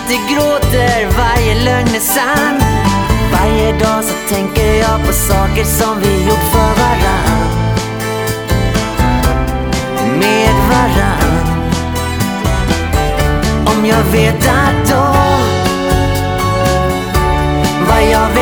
alltid gråter, varje lögn är sann. Varje dag så tänker jag på saker som vi gjort för varann, med varann. Om jag vet att då vad jag